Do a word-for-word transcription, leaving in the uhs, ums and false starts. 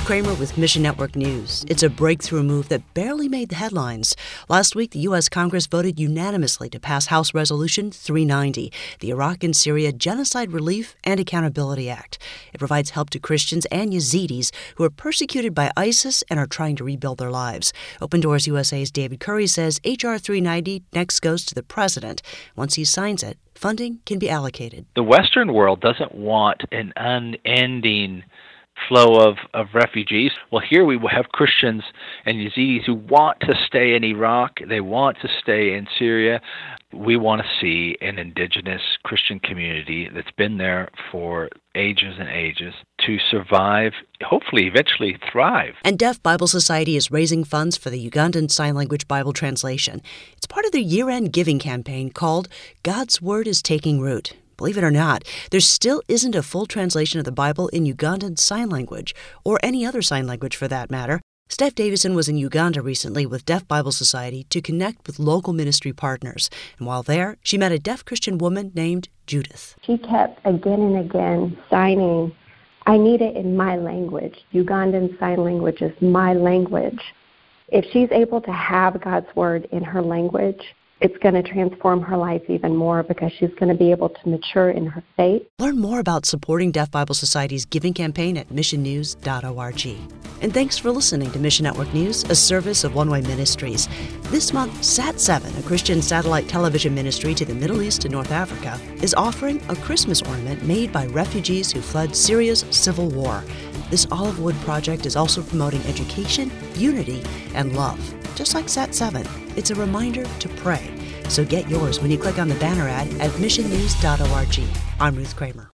Kramer with Mission Network News. It's a breakthrough move that barely made the headlines. Last week, the U S. Congress voted unanimously to pass House Resolution three ninety, the Iraq and Syria Genocide Relief and Accountability Act. It provides help to Christians and Yazidis who are persecuted by ISIS and are trying to rebuild their lives. Open Doors U S A's David Curry says H R three ninety next goes to the president. Once he signs it, funding can be allocated. The Western world doesn't want an unending flow of, of refugees. Well, here we have Christians and Yazidis who want to stay in Iraq. They want to stay in Syria. We want to see an indigenous Christian community that's been there for ages and ages to survive, hopefully eventually thrive. And Deaf Bible Society is raising funds for the Ugandan Sign Language Bible translation. It's part of their year-end giving campaign called God's Word is Taking Root. Believe it or not, there still isn't a full translation of the Bible in Ugandan Sign Language, or any other sign language for that matter. Steph Davison was in Uganda recently with Deaf Bible Society to connect with local ministry partners. And while there, she met a deaf Christian woman named Judith. She kept again and again signing, I need it in my language. Ugandan Sign Language is my language. If she's able to have God's Word in her language, it's going to transform her life even more because she's going to be able to mature in her faith. Learn more about supporting Deaf Bible Society's giving campaign at mission news dot org. And thanks for listening to Mission Network News, a service of One Way Ministries. This month, Sat seven, a Christian satellite television ministry to the Middle East and North Africa, is offering a Christmas ornament made by refugees who fled Syria's civil war. This olive wood project is also promoting education, unity, and love. Just like Sat seven, it's a reminder to pray. So get yours when you click on the banner ad at mission news dot org. I'm Ruth Kramer.